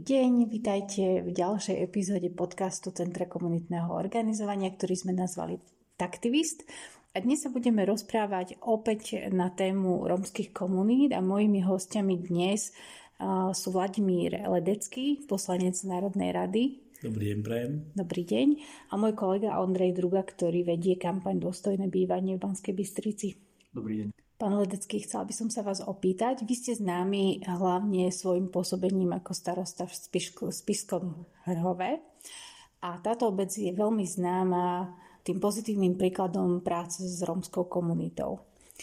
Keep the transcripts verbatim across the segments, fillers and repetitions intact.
deň, vitajte v ďalšej epizóde podcastu Centra komunitného organizovania, ktorý sme nazvali Taktivist. A dnes sa budeme rozprávať opäť na tému rómskych komunít a mojimi hostiami dnes uh, sú Vladimír Ledecký, poslanec Národnej rady. Dobrý deň, prajem. Dobrý deň. A môj kolega Ondrej Druga, ktorý vedie kampaň Dôstojné bývanie v Banskej Bystrici. Dobrý deň. Pán Ledecký, chcela by som sa vás opýtať. Vy ste známi hlavne svojim pôsobením ako starosta v Spišskom Hrhove. A táto obec je veľmi známa tým pozitívnym príkladom práce s rómskou komunitou.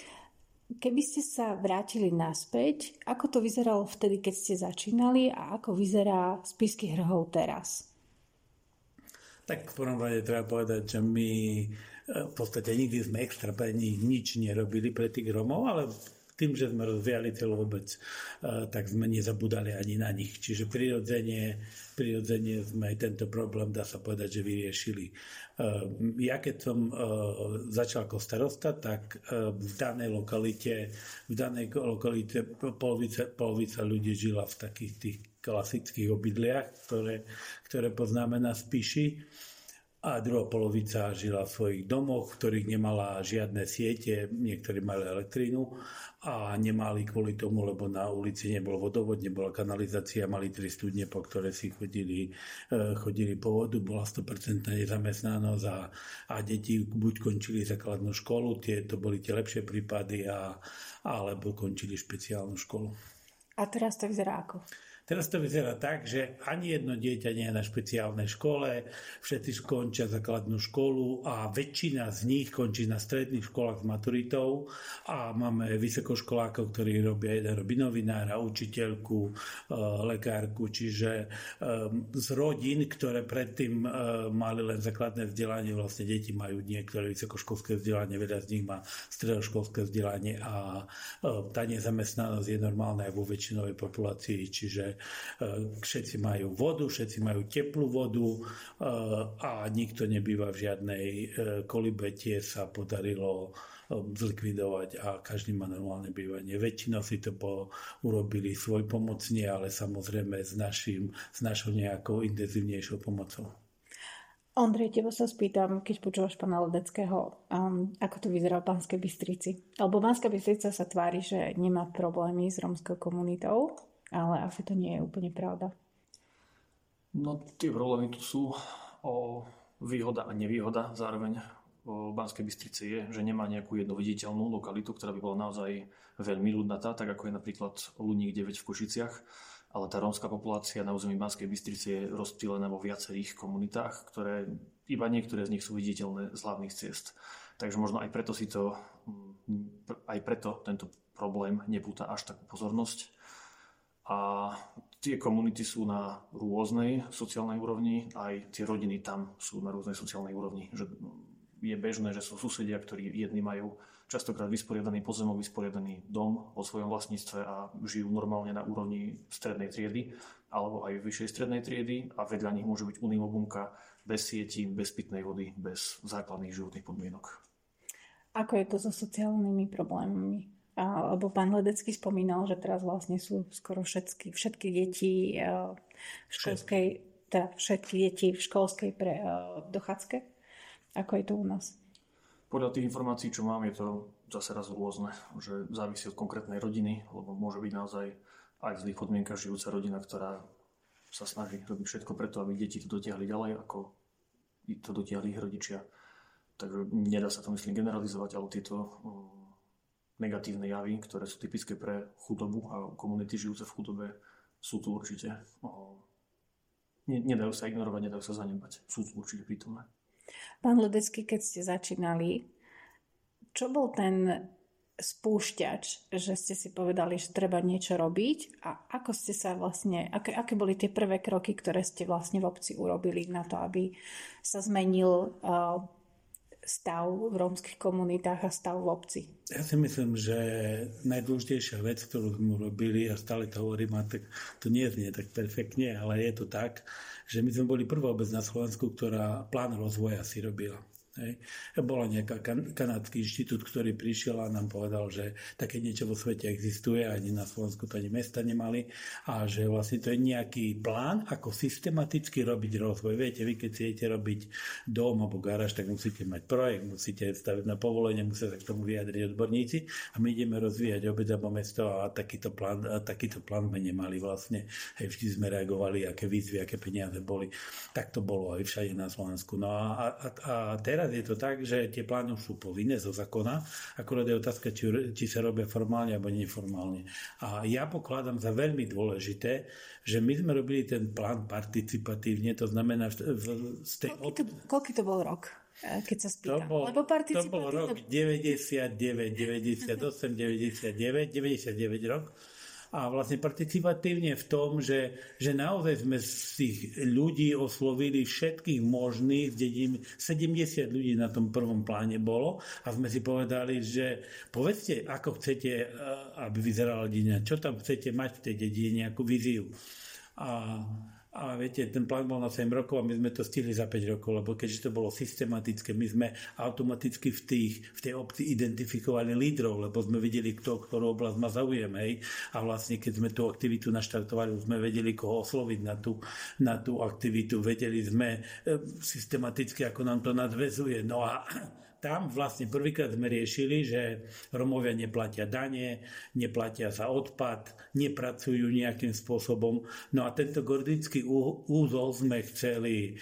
Keby ste sa vrátili naspäť, ako to vyzeralo vtedy, keď ste začínali a ako vyzerá Spišský Hrhov teraz? Tak v prvom rade treba povedať, že my v podstate nikdy sme extra pre nich nič nerobili pre tých Rómov, ale tým, že sme rozvíjali celú obec, tak sme nezabudali ani na nich. Čiže prirodzene, prirodzene sme aj tento problém, dá sa povedať, že vyriešili. Ja keď som začal ako starosta, tak v danej lokalite, v danej lokalite polovica, polovica ľudí žila v takých tých klasických obydliach, ktoré, ktoré poznáme na Spiši. A druhá polovica žila v svojich domoch, v ktorých nemala žiadne siete, niektorí mali elektrínu a nemali kvôli tomu, lebo na ulici nebol vodovod, nebola kanalizácia, mali tri studne, po ktoré si chodili, chodili po vodu, bola sto percent nezamestnanosť a, a deti buď končili základnú školu, tie to boli tie lepšie prípady, a, alebo končili špeciálnu školu. A teraz to vyzerá ako? Teraz to vyzerá tak, že ani jedno dieťa nie je na špeciálnej škole, všetci skončia základnú školu a väčšina z nich končí na stredných školách s maturitou a máme vysokoškolákov, ktorí robia, jeden robí novinára, učiteľku, lekárku, čiže z rodín, ktoré predtým mali len základné vzdelanie, vlastne deti majú niektoré vysokoškolské vzdelanie, veľa z nich má stredoškolské vzdelanie a tá nezamestnanosť je normálna aj vo väčšinovej populácii, čiže všetci majú vodu, všetci majú teplú vodu a nikto nebýva v žiadnej kolibe. Tie sa podarilo zlikvidovať a každý má normálne bývanie. Väčšinou si to po, urobili svoj pomocne, ale samozrejme s, našim, s našou nejakou intenzívnejšou pomocou. Ondrej, teba sa spýtam, keď počúvaš pána Ledeckého, um, ako to vyzerá v Banskej Bystrici. Lebo Banská Bystrica sa tvári, že nemá problémy s rómskou komunitou, ale asi to nie je úplne pravda. No tie problémy tu sú. O výhoda a nevýhoda zároveň o Banskej Bystrici je, že nemá nejakú jednu viditeľnú lokalitu, ktorá by bola naozaj veľmi ľudnatá, tak ako je napríklad Luník deväť v Košiciach, ale tá rómska populácia na území Banskej Bystrici je rozptýlená vo viacerých komunitách, ktoré iba niektoré z nich sú viditeľné z hlavných ciest. Takže možno aj preto si to aj preto tento problém nepúta až takú pozornosť. A tie komunity sú na rôznej sociálnej úrovni, aj tie rodiny tam sú na rôznej sociálnej úrovni. Že je bežné, že sú susedia, ktorí jedni majú častokrát vysporiadaný pozemok, vysporiadaný dom o svojom vlastníctve a žijú normálne na úrovni strednej triedy alebo aj vyššej strednej triedy a vedľa nich môže byť unimobunka bez sietí, bez pitnej vody, bez základných životných podmienok. Ako je to so sociálnymi problémami? Lebo pán Ledecký spomínal, že teraz vlastne sú skoro všetky, všetky deti v školskej, teda všetky deti v školskej pre, dochádzke. Ako je to u nás? Podľa tých informácií, čo mám, je to zase raz rôzne, že závisí od konkrétnej rodiny, lebo môže byť naozaj aj v zlých podmienkach žijúca rodina, ktorá sa snaží robiť všetko preto, aby deti to dotiahli ďalej, ako to dotiahli ich rodičia. Takže nedá sa to, myslím, generalizovať, ale tieto negatívne javy, ktoré sú typické pre chudobu a komunity žijúce v chudobe, sú tu určite. Nedajú sa ignorovať, nedajú sa zanedbať. Sú tu určite prítomné. Pán Ledecký, keď ste začínali, čo bol ten spúšťač, že ste si povedali, že treba niečo robiť a ako ste sa vlastne, aké, aké boli tie prvé kroky, ktoré ste vlastne v obci urobili na to, aby sa zmenil uh, stav v rómskych komunitách a stav v obci? Ja si myslím, že najdôležitejšia vec, ktorú sme urobili, a stále to hovorím, a tak to nie znie tak perfektne, ale je to tak, že my sme boli prvá obec na Slovensku, ktorá plán rozvoja si robila. Hej. Bola nejaká kan- kanadský inštitút, ktorý prišiel a nám povedal, že také niečo vo svete existuje, ani na Slovensku to ani mesta nemali a že vlastne to je nejaký plán, ako systematicky robiť rozvoj. Viete, vy keď chcete robiť dom alebo garáž, tak musíte mať projekt, musíte stavať na povolenie, musia sa k tomu vyjadriť odborníci a my ideme rozvíjať obec alebo mesto a takýto plán, a takýto plán sme nemali vlastne. Hej, vždy sme reagovali, aké výzvy, aké peniaze boli. Tak to bolo aj všade na Slovensku. No a, a, a teraz je to tak, že tie plány sú povinné zo zákona, akorát je otázka, či, či sa robia formálne alebo neformálne. A ja pokladám za veľmi dôležité, že my sme robili ten plán participatívne, to znamená v, z tej... Koľký to, koľký to bol rok, keď sa spýtam? To bol, Lebo to bol rok deväťdesiatdeväť, deväťdesiatosem, deväťdesiatdeväť, deväťdesiatdeväť rok. A vlastne participatívne v tom, že, že naozaj sme z tých ľudí oslovili všetkých možných, dedín, sedemdesiat ľudí na tom prvom pláne bolo a sme si povedali, že povedzte, ako chcete, aby vyzerala dedina, čo tam chcete mať v tej dedine, nejakú víziu. A A viete, ten plán bol na sedem rokov a my sme to stihli za päť rokov, lebo keďže to bolo systematické, my sme automaticky v, tých, v tej obci identifikovali lídrov, lebo sme videli, kto, ktorú oblasť má záujem. Hej. A vlastne, keď sme tú aktivitu naštartovali, sme vedeli, koho osloviť na tú, na tú aktivitu. Vedeli sme systematicky, ako nám to nadväzuje. No a tam vlastne prvýkrát sme riešili, že Romovia neplatia dane, neplatia za odpad, nepracujú nejakým spôsobom. No a tento gordický úzol sme chceli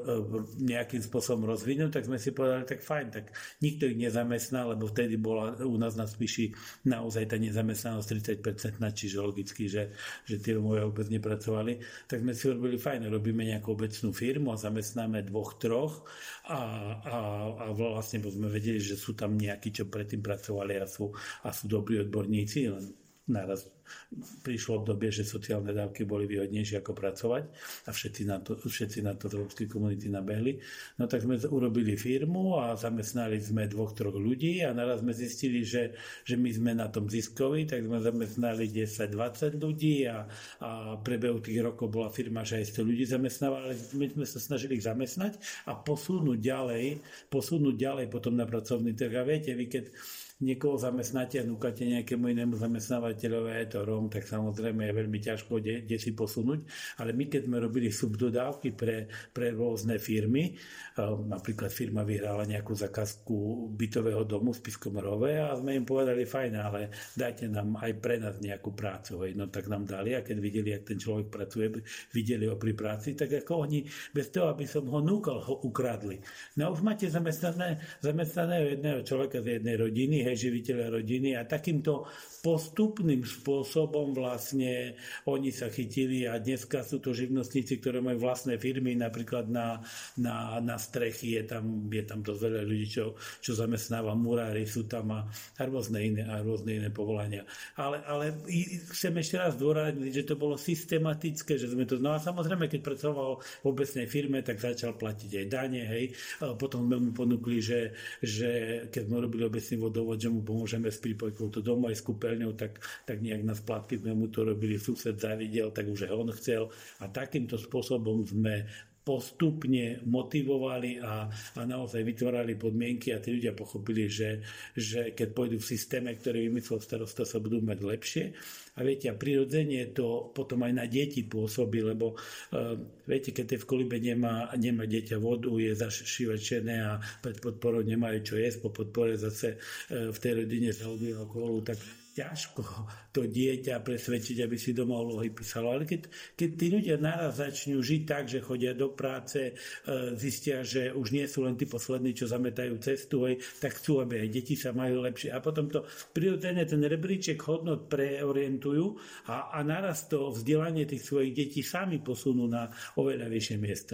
nejakým spôsobom rozvinúť, tak sme si povedali, tak fajn, tak nikto ich nezamestná, lebo vtedy bola u nás na Spiši naozaj tá nezamestnanosť tridsať percent, čiže logicky, že, že tí Romovia vôbec nepracovali. Tak sme si robili fajn, robíme nejakú obecnú firmu a zamestnáme dvoch, troch a, a, a vlastne sme vedeli, že sú tam nejakí, čo predtým pracovali a sú, a sú dobrí odborníci. Len naraz prišlo obdobie, že sociálne dávky boli výhodnejšie ako pracovať a všetci na to, všetci na to z európskej komunity nabehli. No tak sme urobili firmu a zamestnali sme dvoch, troch ľudí a naraz sme zistili, že, že my sme na tom ziskoví, tak sme zamestnali desať dvadsať ľudí a, a prebehu tých rokov bola firma, že aj sto ľudí zamestnávali. My sme sa snažili ich zamestnať a posunúť ďalej, posunúť ďalej potom na pracovný trh. A viete, vy keď niekoho zamestnáte a núkate nejakému inému zamestnávateľovi, je to Róm, tak samozrejme je veľmi ťažko kde, kde si posunúť. Ale my, keď sme robili subdodávky pre, pre rôzne firmy, napríklad firma vyhrala nejakú zakázku bytového domu v Spišskom Rove a sme im povedali, fajn, ale dajte nám aj pre nás nejakú prácu. Hej. No tak nám dali a keď videli, jak ten človek pracuje, videli ho pri práci, tak ako oni, bez toho, aby som ho núkal, ho ukradli. No už máte zamestnané, zamestnaného jedného človeka z jednej rodiny, živiteľa rodiny a takýmto postupným spôsobom vlastne oni sa chytili a dneska sú to živnostníci, ktoré majú vlastné firmy, napríklad na, na, na strechy, je tam, je tam dosť veľa ľudí, čo, čo zamestnáva murári, sú tam a, a rôzne iné, a rôzne iné povolania. Ale, ale chcem ešte raz dôrazniť, že to bolo systematické, že sme to, no a samozrejme, keď pracoval v obecnej firme, tak začal platiť aj dane, hej, a potom sme mu ponúkli, že, že keď sme robili obecný vodovod, že mu pomôžeme s prípojkou do domu aj s kúpeľňou, tak, tak nejak na splátky sme mu to robili, sused zavidel, tak už on chcel a takýmto spôsobom sme postupne motivovali a, a naozaj vytvárali podmienky a tí ľudia pochopili, že, že keď pôjdu v systéme, ktorý vymyslel starosta, sa budú mať lepšie. A viete, a prirodzene to potom aj na deti pôsobí, lebo uh, viete, keď tej v kolibe nemá, nemá dieťa vodu, je zašivečené a pred podporou nemajú čo jesť, po podpore zase uh, v tej rodine sa ubije alkoholu, tak ťažko to dieťa presvedčiť, aby si doma úlohy písalo. Ale keď, keď tí ľudia naraz začnú žiť tak, že chodia do práce, zistia, že už nie sú len tí poslední, čo zametajú cestu, hej, tak chcú, aby aj deti sa majú lepšie. A potom to prirodzene ten rebríček hodnot preorientujú a, a naraz to vzdelanie tých svojich detí sami posunú na oveľa vyššie miesto.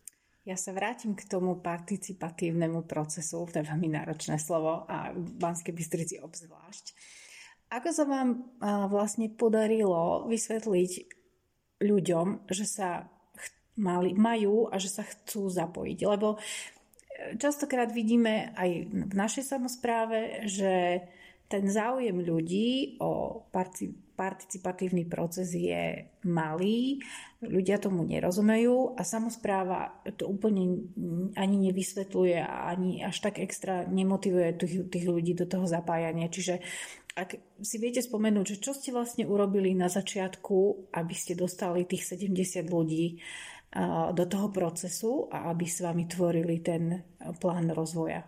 Ja sa vrátim k tomu participatívnemu procesu, to je veľmi náročné slovo a v Banskej Bystrici obzvlášť. Ako sa vám vlastne podarilo vysvetliť ľuďom, že sa mali, majú a že sa chcú zapojiť? Lebo častokrát vidíme aj v našej samospráve, že ten záujem ľudí o participatívny proces je malý, ľudia tomu nerozumejú a samospráva to úplne ani nevysvetľuje a ani až tak extra nemotivuje tých, tých ľudí do toho zapájania. Čiže ak si viete spomenúť, že čo ste vlastne urobili na začiatku, aby ste dostali tých sedemdesiat ľudí do toho procesu a aby s vami tvorili ten plán rozvoja.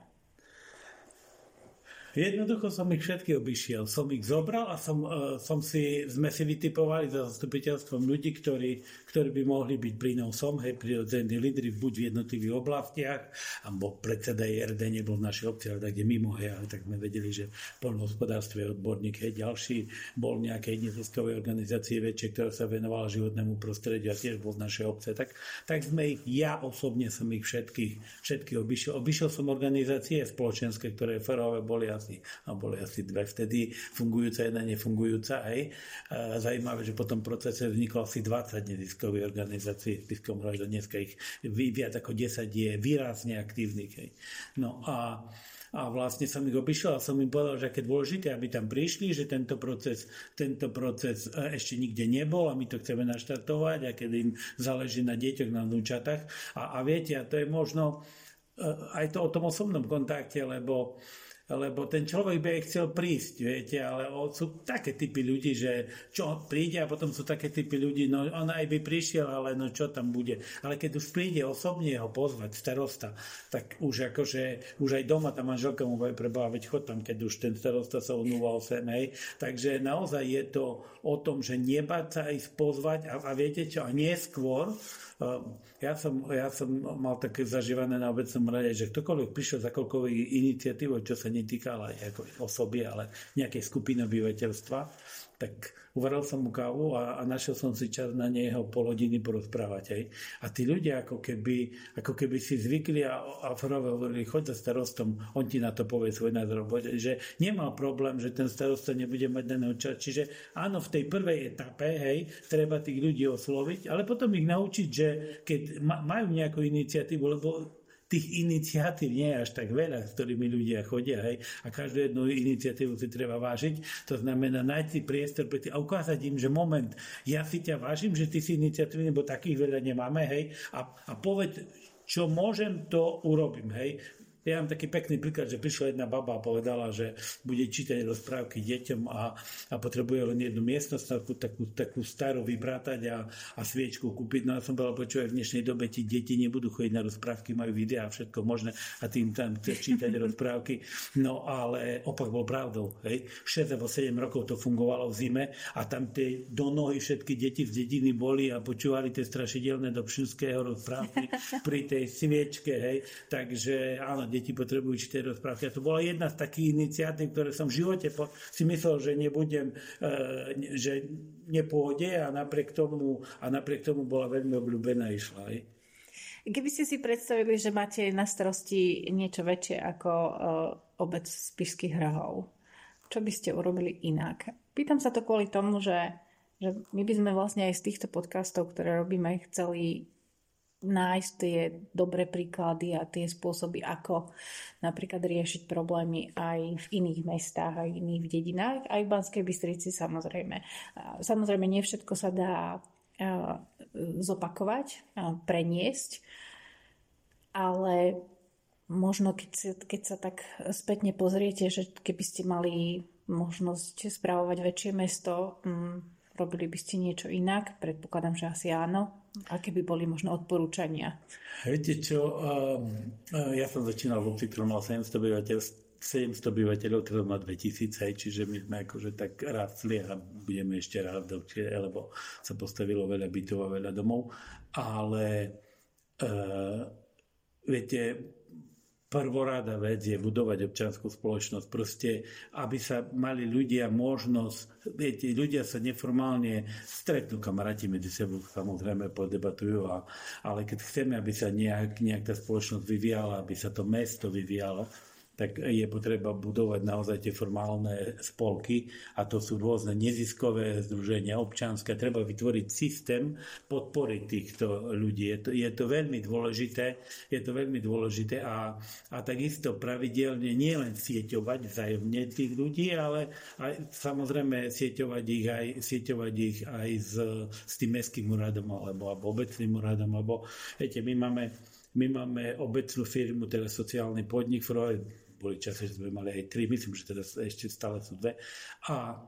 Jednoducho som ich všetky obišiel. Som ich zobral a som, uh, som si, sme si vytipovali za zastupiteľstvom ľudí, ktorí, ktorí by mohli byť prínosom, hej, prirodzení lídri buď v jednotlivých oblastiach, alebo predseda er dé nebol v našej obci, ale tak je mimo, hej, ale tak sme vedeli, že poľnohospodárstvo je odborník, hej, ďalší bol v nejakej neziskovej organizácii väčšej, ktorá sa venovala životnému prostrediu a tiež bol v našej obce. Tak, tak sme ich, ja osobne som ich všetkých, všetkých obišiel. Obišiel som organizácie spoločenské, ktoré férové boli asi a boli asi dve vtedy, fungujúca, jedna nefungujúca. Hej. A zajímavé, že po tom procese vzniklo asi dvadsať neziskových organizácií v Spišskom Hrove. Dneska ich viac ako desať je výrazne aktívnych. Hej. No a A vlastne som ich obišiel a som im povedal, že aké dôležité, aby tam prišli, že tento proces, tento proces ešte nikde nebol a my to chceme naštartovať a keď im záleží na deťoch, na vnúčatách. A, a viete, a to je možno aj to o tom osobnom kontakte, lebo lebo ten človek by aj chcel prísť, viete, ale sú také typy ľudí, že čo príde a potom sú také typy ľudí, no on aj by prišiel, ale no čo tam bude. Ale keď už príde osobne ho pozvať starosta, tak už akože, už aj doma tá manželka mu bude preboha, veď chod tam, keď už ten starosta sa unúval sem, hej. Takže naozaj je to o tom, že nebáť sa ísť pozvať a, a viete čo, a neskôr, ja som, ja som mal také zažívané na obecnom rade, že ktokoľvek prišiel za koľkou iniciatívou, čo sa netýkala ako osoby, ale nejakej skupiny obyvateľstva, tak uvaril som mu kávu a, a našiel som si čas na neho pol hodiny porozprávať. Aj. A tí ľudia ako keby, ako keby si zvykli a, a Férové hovorili, choď za starostom, on ti na to povie svoj názor. Že nemal problém, že ten starosta nebude mať daného čas. Čiže áno, v tej prvej etape, hej, treba tých ľudí osloviť, ale potom ich naučiť, že keď majú nejakú iniciatívu, lebo tých iniciatív nie je až tak veľa, s ktorými ľudia chodia, hej, a každú jednu iniciatívu si treba vážiť. To znamená nájsť si priestor pre tých a ukázať im, že moment, ja si ťa vážim, že ty si iniciatívny, bo takých veľa nemáme, hej, a, a povedz, čo môžem, to urobím, hej. Ja mám taký pekný príklad, že prišla jedna baba a povedala, že bude čítať rozprávky deťom a, a potrebuje len jednu miestnosť, takú, takú, takú starú vybrátať a, a sviečku kúpiť. No a som povedal, počúvaj, v dnešnej dobe ti deti nebudú chodiť na rozprávky, majú videá a všetko možné a tým tam chceš čítať rozprávky. No ale opak bol pravdou. Hej. šesť alebo sedem rokov to fungovalo v zime a tam tie do nohy všetky deti z dediny boli a počúvali tie strašidelné Dobšinského rozprávky pri tej sviečke. Hej. Takže áno, deti potrebujú čítať rozprávky. A to bola jedna z takých iniciatív, ktoré som v živote po, si myslel, že nebudem, e, že nepôjde a napriek tomu, a napriek tomu bola veľmi obľúbená išla. Aj. Keby ste si predstavili, že máte na starosti niečo väčšie ako e, obec Spišských Hrahov, čo by ste urobili inak? Pýtam sa to kvôli tomu, že, že my by sme vlastne aj z týchto podcastov, ktoré robíme, chceli nájsť tie dobré príklady a tie spôsoby, ako napríklad riešiť problémy aj v iných mestách, aj v iných dedinách, aj v Banskej Bystrici samozrejme. Samozrejme, nie všetko sa dá zopakovať, preniesť, ale možno keď sa, keď sa tak spätne pozriete, že keby ste mali možnosť správovať väčšie mesto, robili by ste niečo inak? Predpokladám, že asi áno. Aké by boli možno odporúčania? Viete čo, ja som začínal v obci, ktorý mal sedemsto obyvateľov, sedemsto obyvateľov, ktorý má dvetisíc, čiže my sme akože tak rastli a budeme ešte raz dlhšie, lebo sa postavilo veľa bytov a veľa domov. Ale uh, viete, prvoráda vec je budovať občiansku spoločnosť. Proste, aby sa mali ľudia možnosť, viete, ľudia sa neformálne stretnú, kamaráti medzi sebou samozrejme podebatujú, a, ale keď chceme, aby sa nejak, nejak tá spoločnosť vyvíjala, aby sa to mesto vyvíjalo, tak je potreba budovať naozaj tie formálne spolky a to sú rôzne neziskové združenia občianske. Treba vytvoriť systém podpory týchto ľudí. Je to, je to veľmi dôležité, je to veľmi dôležité a, a takisto pravidelne nielen sieťovať vzájomne tých ľudí, ale aj samozrejme sieťovať ich aj, sieťovať ich aj s, s tým mestským úradom alebo, alebo obecným úradom, lebo viete, my máme, my máme obecnú firmu, teda sociálny podnik, boli časy, že sme mali aj tri, myslím, že teda ešte stále sú dve. A,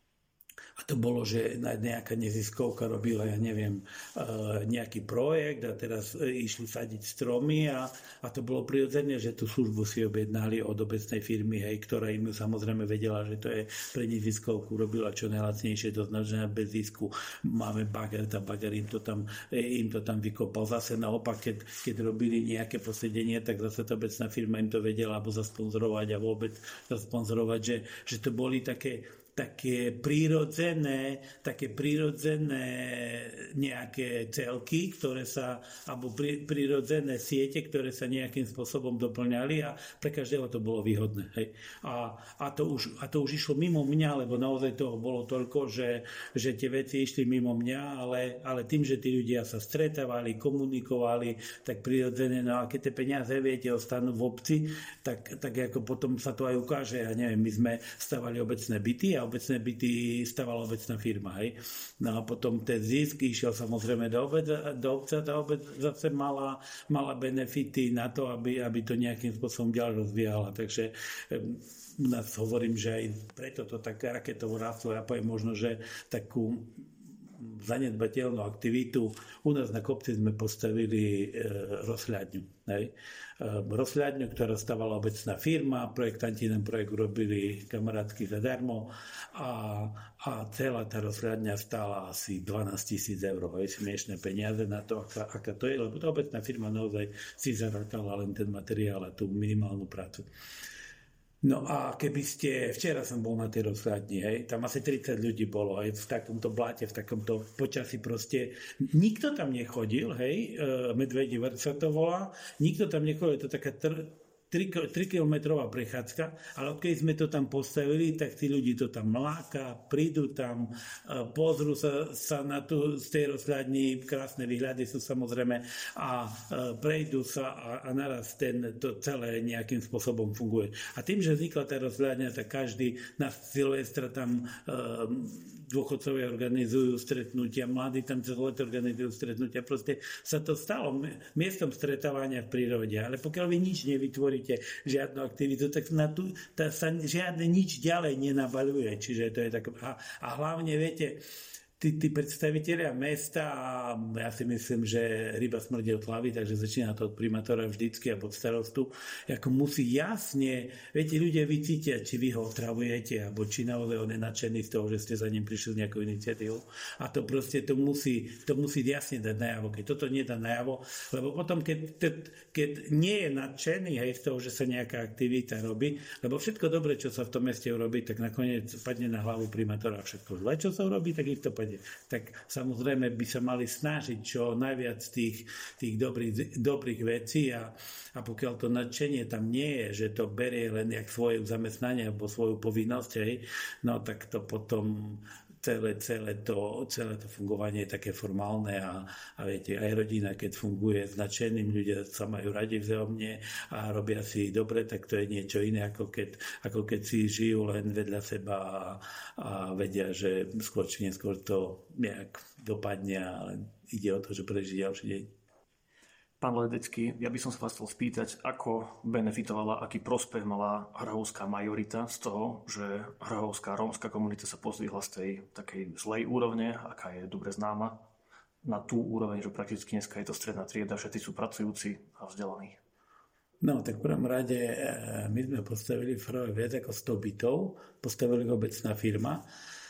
a to bolo, že nejaká neziskovka robila, ja neviem, nejaký projekt a teraz išli sadiť stromy a, a to bolo prirodzené, že tú službu si objednali od obecnej firmy, hej, ktorá im samozrejme vedela, že to je pre neziskovku, robila čo najlacnejšie, to znamená bez zisku. Máme bager, tá bager im to tam, im to tam vykopal. Zase naopak, keď, keď robili nejaké posedenie, tak zase tá obecná firma im to vedela alebo zasponzorovať a vôbec zasponzorovať, že, že to boli také také prírodzené, také prírodzené nejaké celky, ktoré sa, alebo prí, prírodzené siete, ktoré sa nejakým spôsobom doplňali a pre každého to bolo výhodné. Hej. A, a, to už, a to už išlo mimo mňa, lebo naozaj toho bolo toľko, že, že tie veci išli mimo mňa, ale, ale tým, že tí ľudia sa stretávali, komunikovali, tak prírodzené, no a keď tie peniaze, viete, ostanú v obci, tak, tak ako potom sa to aj ukáže. Ja neviem, my sme stavali obecné byty a obecné byty stavala obecná firma. Hej. No a potom ten zisk išiel samozrejme do, obec, do obce, tá obec zase mala, mala benefity na to, aby, aby to nejakým spôsobom ďalej rozvíjala. Takže u nás hovorím, že aj preto to tak raketovo rastlo. Ja poviem možno, že takú zanedbateľnú aktivitu. U nás na kopci sme postavili e, rozhľadňu. Hej. E, rozhľadňu, ktorá stavala obecná firma, projektanti ten projekt robili kamarátsky zadarmo a, a celá tá rozhľadňa stála asi dvanásť tisíc eur. Hej, smiešné peniaze na to, aká, aká to je, lebo tá obecná firma naozaj si zarátala len ten materiál a tú minimálnu prácu. No a keby ste, včera som bol na tej rozhľadni, hej, tam asi tridsať ľudí bolo, aj v takomto bláte, v takomto počasí proste, nikto tam nechodil, hej, Medvedí vrch sa to volá, nikto tam nechodil, to je taká tr- tri kilometrová prechádzka, ale keď sme to tam postavili, tak tí ľudí to tam láka, prídu tam, pozrú sa, sa na tú, z tej rozhľadni, krásne výhľady sú samozrejme a prejdú sa a, a naraz ten, to celé nejakým spôsobom funguje. A tým, že vznikla tá rozhľadňa, tak každý na Silvestra tam e, dôchodcovia organizujú stretnutia, mladí tam cez leto organizujú stretnutia. Proste sa to stalo miestom stretávania v prírode. Ale pokiaľ vy nič nevytvoríte, žiadnu aktivitu, tak na tú, tá sa žiadne nič ďalej nenabaľuje. Čiže to je tak. A, a hlavne, viete, tí, tí predstavitelia mesta, a ja si myslím, že ryba smrdí od hlavy, takže začína to od primátora vždycky a pod starostu, ako musí jasne, viete, ľudia vycítia, či vy ho otravujete, alebo či naozaj on je nadšený z toho, že ste za ním prišli s nejakou iniciatívou. A to proste to musí, to musí jasne dať najavo. Keď toto nedá najavo, lebo potom, keď, keď nie je nadšený, hej, z toho, že sa nejaká aktivita robí, lebo všetko dobre, čo sa v tom meste urobí, tak nakoniec padne na hlavu primátora. Všetko zle, čo sa urobí, tak ich to padne. Tak samozrejme by sa mali snažiť čo najviac tých, tých dobrých, dobrých vecí a, a pokiaľ to nadšenie tam nie je, že to berie len jak svoje zamestnanie alebo svoju povinnosť, hej, no tak to potom celé, celé, to, celé to fungovanie je také formálne a, a viete, aj rodina, keď funguje s nadšeným, ľudia sa majú radi vzájomne a robia si dobre, tak to je niečo iné, ako keď, ako keď si žijú len vedľa seba a, a vedia, že skôr či neskôr to nejak dopadne a ide o to, že prežiť ďalší deň. Pán Ledecký, ja by som sa vás chcel spýtať, ako benefitovala, aký prospech mala hrahovská majorita z toho, že hrahovská rómska komunita sa pozdvihla z tej takej zlej úrovne, aká je dobre známa, na tú úroveň, že prakticky dneska je to stredná trieda, všetci sú pracujúci a vzdelaní. No, tak v prvom rade my sme postavili v Hrove viac ako sto bytov, postavili obecná firma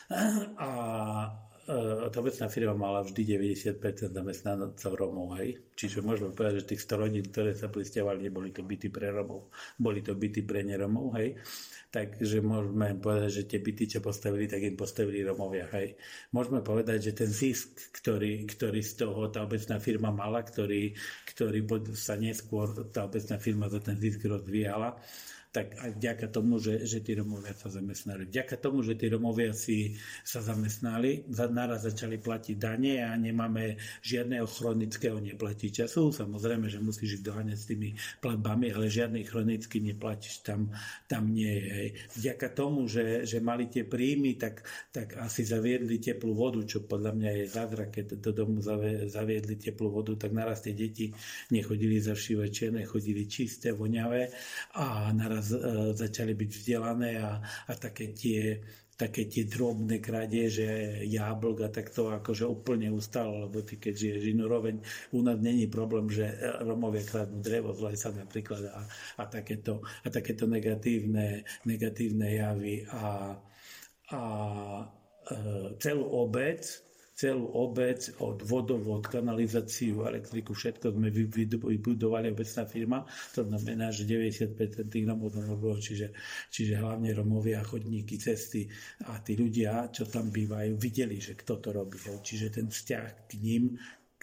a tá obecná firma mala vždy deväťdesiat percent zamestnancov Rómov, hej. Čiže môžeme povedať, že tých sto rodín, ktoré sa prisťahovali, neboli to byty pre Romov, boli to byty pre neromov, hej. Takže môžeme povedať, že tie byty, čo postavili, tak im postavili Romovia, hej. Môžeme povedať, že ten zisk, ktorý, ktorý z toho tá obecná firma mala, ktorý, ktorý sa neskôr tá obecná firma za ten zisk rozvíjala, tak aj vďaka tomu, že, že tí Romovia sa zamestnali. Vďaka tomu, že tí Romovia si sa zamestnali, naraz začali platiť dane a nemáme žiadneho chronického neplatiča. Sú samozrejme, že musíš ich doháňať s tými platbami, ale žiadny chronický neplatíš tam, tam nie je. Hej. Vďaka tomu, že, že mali tie príjmy, tak, tak asi zaviedli teplú vodu, čo podľa mňa je zázrak, keď do domu zaviedli teplú vodu, tak naraz tie deti nechodili zavšívať čierne, chodili čisté, voňavé a naraz začali byť vzdelané a, a také tie také tie drobné krádeže jablk a tak to akože úplne ustalo, lebo ty keď žiješ inú roveň, u nás není problém, že Romovia kradnú drevo z lesa napríklad a, a, takéto, a takéto negatívne, negatívne javy a, a e, celú obec celú obec, od vodovod, kanalizáciu, elektriku, všetko sme vybudovali obecná firma. To znamená, že deväťdesiat percent tých Romov bolo, čiže, čiže hlavne Romovia, chodníky, cesty a tí ľudia, čo tam bývajú, videli, že kto to robí. Čiže ten vzťah k ním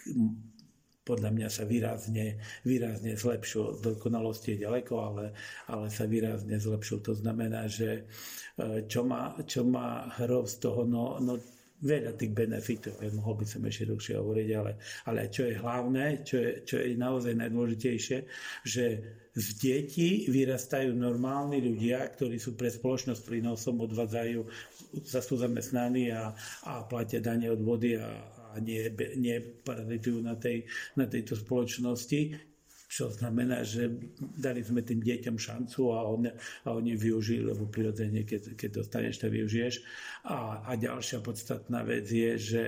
podľa mňa sa výrazne, výrazne zlepšil. Dokonalosti je ďaleko, ale, ale sa výrazne zlepšil. To znamená, že čo má, čo má Hrov z toho, no, no veľa tých benefitov, ja mohol by som ešte dlhšie hovoriť, ale, ale čo je hlavné, čo je, čo je naozaj najdôležitejšie, že z detí vyrastajú normálni ľudia, ktorí sú pre spoločnosť prínosom, odvádzajú, sa sú zamestnaní a, a platia dane od vody a, a nie, nie parazitujú na, tej, na tejto spoločnosti. Čo znamená, že dali sme tým deťom šancu a, on, a oni využili, lebo prirodzene, keď, keď dostaneš, to využiješ. A, a ďalšia podstatná vec je, že,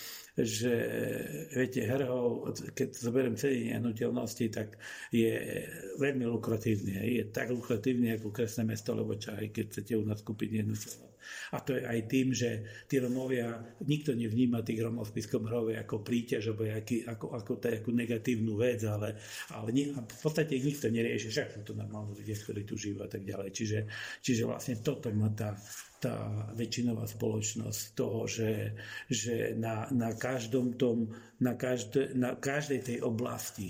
že viete, Hrhov, keď zoberiem celý nehnuteľnosti, tak je veľmi lukratívny. Je tak lukratívny, ako Kresné mesto, lebo čo aj keď chcete u nás kúpiť nehnuteľnosť. A to je aj tým, že tí Romovia, nikto nevníma tých Romov v Spišskom Hrove ako príťaž, alebo aký, ako, ako takú negatívnu vec, ale, ale nie, v podstate ich nikto nerieši, však sú to normálni ľudia, ktorí tu žijú a tak ďalej. Čiže, čiže vlastne toto má tá, tá väčšinová spoločnosť toho, že, že na, na každom tom, na, každé, na každej tej oblasti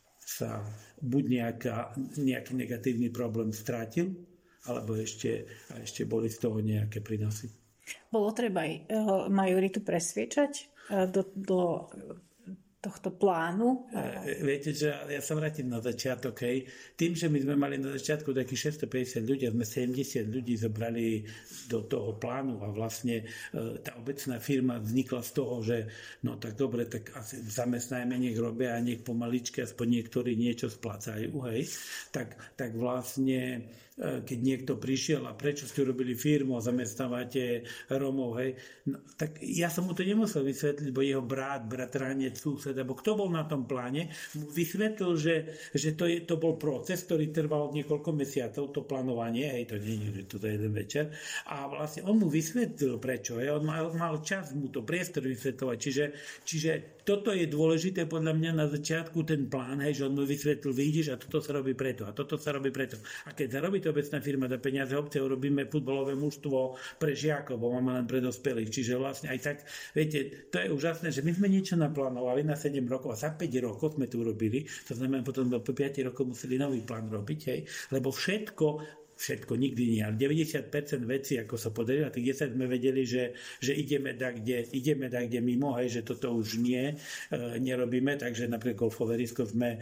sa buď nejaká, nejaký negatívny problém strátil, alebo ešte, a ešte boli z toho nejaké prínosy. Bolo treba aj majoritu presviečať do, do tohto plánu? Viete, že ja sa vrátim na začiatok. Hej. Tým, že my sme mali na začiatku takých šesťstopäťdesiat ľudí a sme sedemdesiat ľudí zobrali do toho plánu a vlastne tá obecná firma vznikla z toho, že no tak dobre, tak asi zamestnajme, nech robia a nech pomaličky aspoň niektorí niečo splácajú. Hej. Tak, tak vlastne keď niekto prišiel a prečo ste urobili firmu a zamestnávate Romov, hej, no, tak ja som mu to nemusel vysvetliť, bo jeho brat, bratranec, sused, alebo kto bol na tom pláne, mu vysvetlil, že, že to, je, to bol proces, ktorý trval niekoľko mesiacov, to plánovanie, hej, to nie je to za jeden večer, a vlastne on mu vysvetlil prečo, hej, on mal, mal čas mu to priestor vysvetľovať, čiže, čiže toto je dôležité podľa mňa na začiatku ten plán, hej, že on mu vysvetlil, vidíš, a toto sa robí preto, a toto sa robí preto. A keď sa robí to obecná firma za peniaze obce, urobíme futbalové mužstvo pre žiakov, bo máme len pre dospelých. Čiže vlastne aj tak, viete, to je úžasné, že my sme niečo naplánovali na sedem rokov a za päť rokov sme to urobili. To znamená, potom po päť rokov museli nový plán robiť, hej, lebo všetko Všetko, nikdy nie. Ale deväťdesiat percent vecí, ako sa podarilo, a tých desať sme vedeli, že, že ideme tak, kde, ideme tak, kde mimo, hej, že toto už nie, e, nerobíme, takže napríklad golfové risko sme e,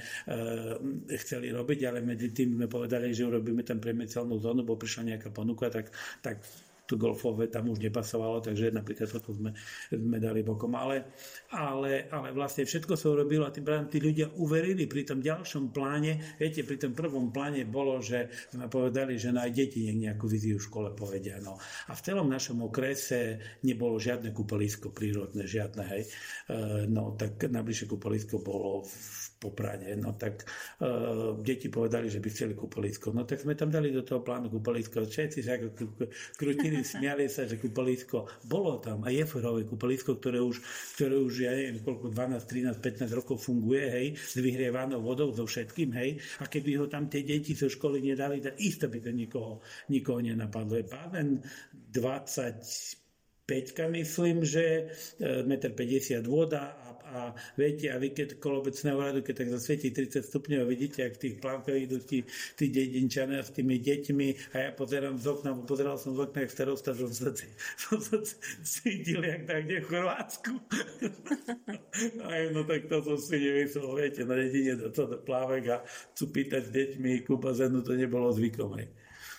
chceli robiť, ale medzi tým sme povedali, že urobíme tam priemyselnú zónu, bo prišla nejaká ponuka, tak, tak to golfové tam už nepasovalo, takže napríklad toto sme, sme dali bokom. Ale, ale, ale vlastne všetko sa urobilo a tí, tí ľudia uverili pri tom ďalšom pláne. Viete, pri tom prvom pláne bolo, že sme povedali, že aj deti nejakú víziu v škole povedia. No. A v celom našom okrese nebolo žiadne kúpalisko prírodné, žiadne, hej. No tak najbližšie kúpalisko bolo v Poprade. No tak uh, deti povedali, že by chceli kúpalisko. No tak sme tam dali do toho plánu kúpalisko. Všetci sa ako krutili, smiali sa, že kúpalisko bolo tam a je férové kúpalisko, ktoré už, ktoré už ja neviem, koľko dvanásť, trinásť, pätnásť rokov funguje, hej, s vyhrievanou vodou, so všetkým, hej. A keby ho tam tie deti zo školy nedali, tak isto by to nikoho, nikoho nenapadlo. Je páden dvadsaťpäť, myslím, že jeden päťdesiat metra voda a A viete, a vy keď kolobecného radu, keď tak zasvietí tridsať stupňov, vidíte, ak v tých plánkach idú tí, tí dedinčania s tými deťmi a ja pozerám z okna, pozeral som z okna, jak starosta, som sa, som sa cítil, jak tak kde v Chorvátsku. Aj, no tak to som si nemyslel, viete, na dedine do toho plávek a cupítať s deťmi ku bazénu, to nebolo zvykom. Hej.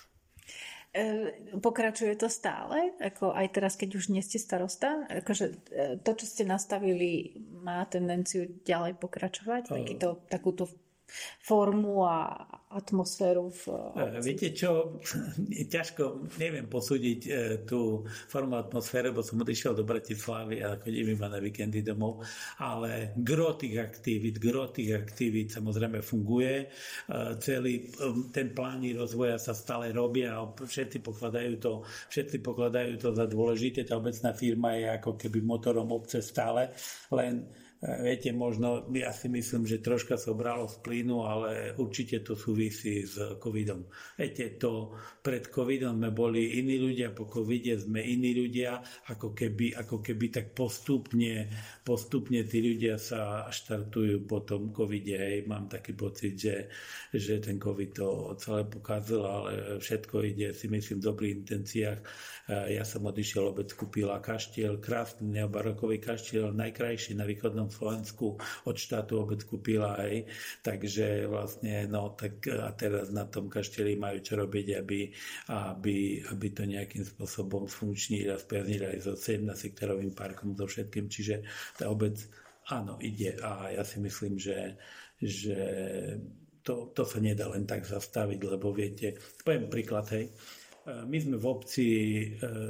Pokračuje to stále? Ako aj teraz, keď už nie ste starosta? Akože to, čo ste nastavili, má tendenciu ďalej pokračovať? Takýto, takúto formu a atmosféru v obci? Viete čo, ťažko, neviem posúdiť e, tú formu atmosféry, bo som odišiel do Bratislavy a chodím iba na víkendy domov, ale gro tých aktivít, gro tých aktivít samozrejme funguje. E, celý e, ten plány rozvoja sa stále robia a všetci pokladajú to, všetci pokladajú to za dôležité. Tá obecná firma je ako keby motorom obce stále, len viete, možno, ja si myslím, že troška sa obralo z plynu, ale určite to súvisí s covidom. Viete, to pred covidom sme boli iní ľudia, po covide sme iní ľudia, ako keby, ako keby tak postupne, postupne tí ľudia sa štartujú po tom covide. Hej. Mám taký pocit, že, že ten covid to celé pokazil, ale všetko ide, si myslím, v dobrých intenciách. Ja som odišiel, obec kúpila kaštiel, krásny neobarokový kaštiel, najkrajší na východnom Slovensku, od štátu obec kúpila aj, takže vlastne, no tak a teraz na tom kaštieli majú čo robiť, aby, aby, aby to nejakým spôsobom sfunkčnili a spiaznili aj so sedemnásťsektorovým parkom, so všetkým, čiže tá obec, áno, ide a ja si myslím, že, že to, to sa nedá len tak zastaviť, lebo viete, poviem príklad, hej, my sme v obci e,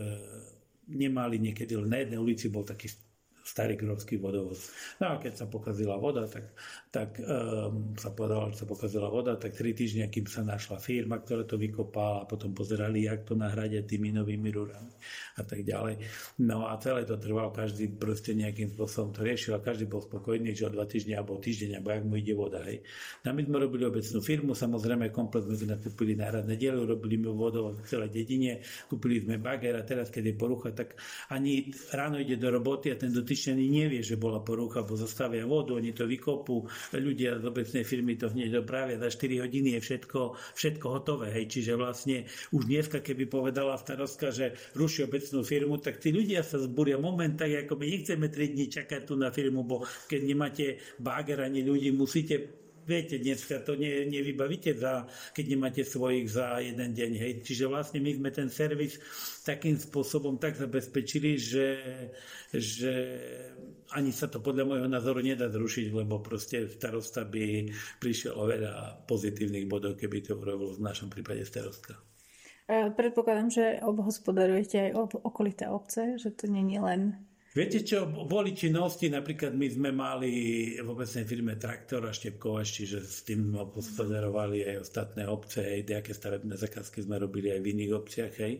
nemali niekedy, len na jednej ulici bol taký starý grófsky vodovod. No a keď sa pokazila voda, tak, tak um, sa povedalo, že sa pokazila voda, tak tri týždne, kým sa našla firma, ktorá to vykopala a potom pozerali, jak to nahradia tými novými rúrami a tak ďalej. No a celé to trvalo, každý proste nejakým spôsobom to riešil a každý bol spokojný, že o dva týždne alebo týždeň, alebo jak mu ide voda. Hej. No my sme robili obecnú firmu, samozrejme komplet sme nakúpili náhradné diely, robili sme vodovod v celej dedine, kúpili sme bager a teraz, keď je porucha, tak ani ráno ide do roboty a ten dotyčný ani nevie, že bola porucha, bo zastavia vodu, oni to vykopú, ľudia z obecnej firmy to hneď dopravia, za štyri hodiny je všetko, všetko hotové. Hej. Čiže vlastne už dneska, keby povedala starostka, že ruší obecnú firmu, tak tí ľudia sa zbúria moment, tak ako my nechceme tri dni čakať tu na firmu, bo keď nemáte báger ani ľudí, musíte. Viete, dneska to ne, nevybavíte, za, keď nemáte svojich za jeden deň. Hej. Čiže vlastne my sme ten servis takým spôsobom tak zabezpečili, že, že ani sa to podľa môjho názoru nedá zrušiť, lebo proste starosta by prišiel o veľa pozitívnych bodov, keby to urobil v našom prípade starostka. Predpokladám, že obhospodarujete aj okolité obce, že to nie je len... Viete čo, boli činnosti, napríklad my sme mali v obecnej firme traktor a štepkovač, čiže s tým sme obhospodarovali aj ostatné obce, aj nejaké stavebné zakázky sme robili aj v iných obciach, hej.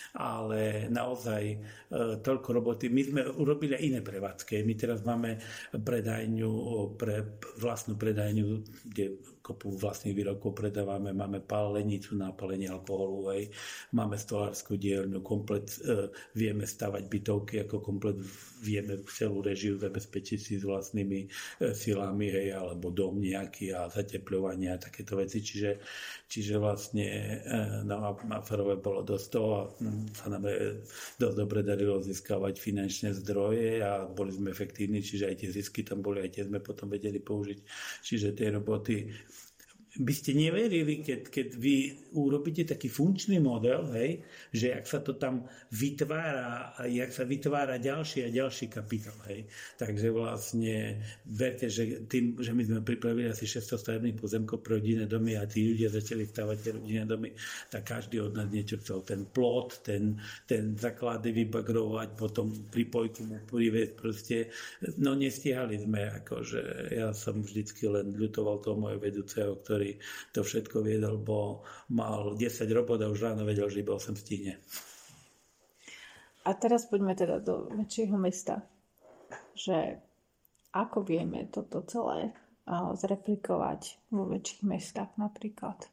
Ale naozaj e, toľko roboty. My sme urobili aj iné prevádzky. My teraz máme predajňu, pre, vlastnú predajňu, kde kopu vlastných výrobkov predávame. Máme palenicu na palenie alkoholu, hej. Máme stolárskú dielňu, komplet e, vieme stavať bytovky, ako komplet vieme celú režiu zabezpečiť si s vlastnými e, silami, hej, alebo dom nejaký a zatepľovanie a takéto veci. Čiže, čiže vlastne e, no, a Ferové bolo dosť toho a sa nám dosť dobre darilo získavať finančné zdroje a boli sme efektívni, čiže aj tie zisky tam boli, aj tie sme potom vedeli použiť. Čiže tie roboty, by ste neverili, keď, keď vy urobíte taký funkčný model, hej, že jak sa to tam vytvára a jak sa vytvára ďalší a ďalší kapitál. Hej. Takže vlastne verte, že tým, že my sme pripravili asi šesťsto stavebných pozemkov pre rodinné domy a tí ľudia začali stavať tie rodinné domy, tak každý od nás niečo chcel. Ten plot, ten, ten základy vybagrovať, potom pripojku mu priviesť proste. No nestihali sme, akože ja som vždycky len ľutoval toho mojho vedúceho, ktorý to všetko viedol, bo mal desať robot a už ráno vedel, že iba osem stihne. A teraz poďme teda do väčšieho mesta. Že ako vieme toto celé zreplikovať vo väčších mestách napríklad?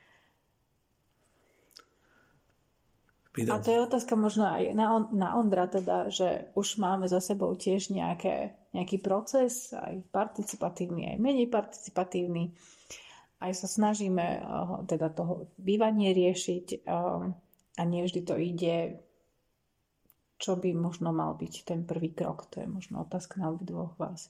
A to je otázka možno aj na, on, na Ondra teda, že už máme za sebou tiež nejaké, nejaký proces, aj participatívny, aj menej participatívny. Aj sa snažíme uh, teda toho bývanie riešiť uh, a nie vždy to ide, čo by možno mal byť ten prvý krok. To je možno otázka na obidvoch vás.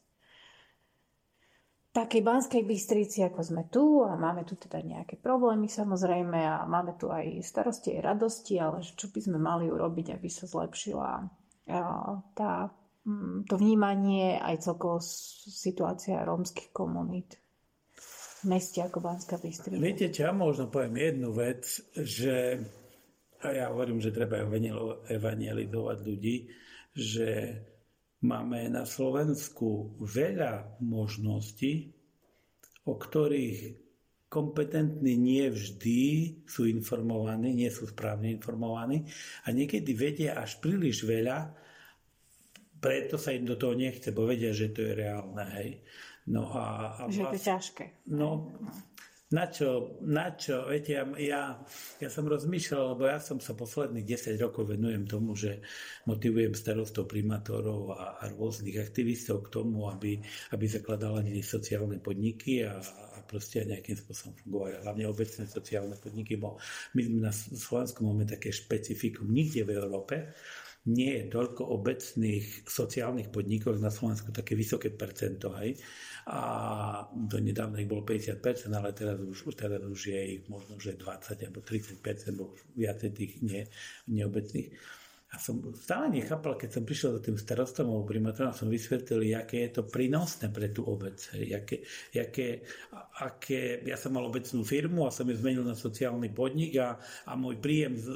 V takej Banskej Bystrici, ako sme tu, a máme tu teda nejaké problémy samozrejme a máme tu aj starosti, aj radosti, ale čo by sme mali urobiť, aby sa zlepšila uh, tá, um, to vnímanie aj celkovo situácia rómskych komunít v meste ako Banská Bystrica. Viete čo, ja možno poviem jednu vec, že a ja hovorím, že treba evangelizovať ľudí, že máme na Slovensku veľa možností, o ktorých kompetentní nie vždy sú informovaní, nie sú správne informovaní a niekedy vedia až príliš veľa, preto sa im do toho nechce, bo vedia, že to je reálne. Hej. No a, a že to je ťažké. No, na čo, na čo, viete, ja, ja, ja som rozmýšľal, lebo ja som sa posledných desať rokov venujem tomu, že motivujem starostov, primátorov a, a rôznych aktivistov k tomu, aby, aby zakladali sociálne podniky a, a proste nejakým spôsobom fungovali. Hlavne obecné sociálne podniky, bo my na Slovensku máme také špecifikum, nikde v Európe nie je toľko obecných sociálnych podnikov na Slovensku také vysoké percento, hej. A do nedávno ich bolo päťdesiat percent, ale teraz už, teraz už je ich možno, že dvadsať alebo tridsať percent, bo viacej tých nie, neobecných. A som stále nechápal, keď som prišiel za tým starostom alebo primátorom, som vysvetlil, aké je to prínosné pre tú obec. Jaké, jaké, aké, ja som mal obecnú firmu a som ju zmenil na sociálny podnik a, a môj príjem z,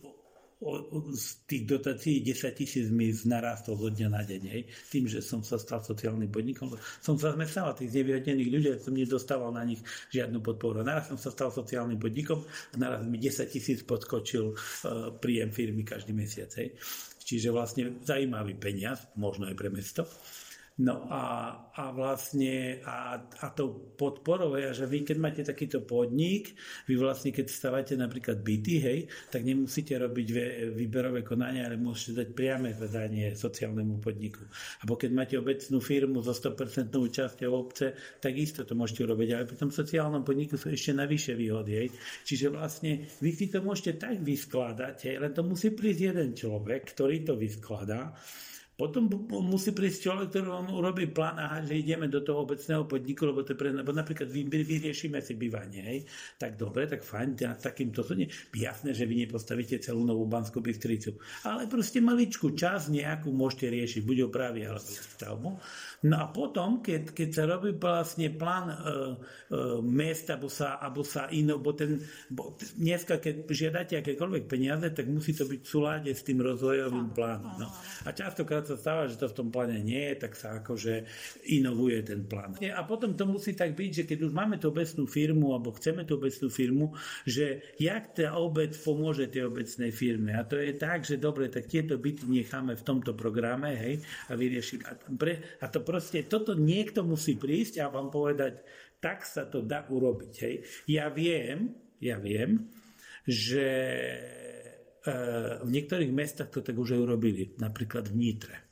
z tých dotácií desať tisíc mi narástol zo dňa na deň. Hej. Tým, že som sa stal sociálnym podnikom, som sa zamestnával tých znevýhodnených ľudí, som nedostával na nich žiadnu podporu. Naraz som sa stal sociálnym podnikom a naraz mi desať tisíc podskočil uh, príjem firmy každý mesiac. Hej. Čiže vlastne zaujímavý peniaz, možno aj pre mesto. No a, a vlastne a, a to podporou je, že vy keď máte takýto podnik, vy vlastne keď stávate napríklad byty, hej, tak nemusíte robiť výberové konania, ale môžete dať priame zadanie sociálnemu podniku. Alebo keď máte obecnú firmu so sto percent účasťou obce, tak isto to môžete urobiť, ale pri tom sociálnom podniku sú ešte navyše výhody. Hej. Čiže vlastne vy si to môžete tak vyskladať, hej, len to musí prísť jeden človek, ktorý to vyskladá. Potom musí prísť človek, ktorý vám urobí plán, aha, že ideme do toho obecného podniku, lebo, to pre, lebo napríklad vy, vyriešime si bývanie, hej. Tak dobre, tak fajn, takýmto sú nie. Jasné, že vy nepostavíte celú novú Banskú Bystricu, ale proste maličku čas nejakú môžete riešiť, buď opravy alebo stavbu. No a potom, keď, keď sa robí vlastne plán e, e, mesta, alebo sa, alebo sa ino, bo ten, bo dneska, keď žiadate akékoľvek peniaze, tak musí to byť v súlade s tým rozvojovým plánom. No. A častokrát sa stáva, že to v tom pláne nie je, tak sa akože inovuje ten plán. A potom to musí tak byť, že keď už máme tú obecnú firmu, alebo chceme tú obecnú firmu, že jak tá obec pomôže tej obecnej firme. A to je tak, že dobre, tak tieto byty necháme v tomto programe, hej, a vyriešiť. A, pre, a to proste, toto niekto musí prísť a vám povedať, tak sa to dá urobiť, hej. Ja viem, ja viem, že v niektorých mestách to tak už aj urobili, napríklad v Nitre.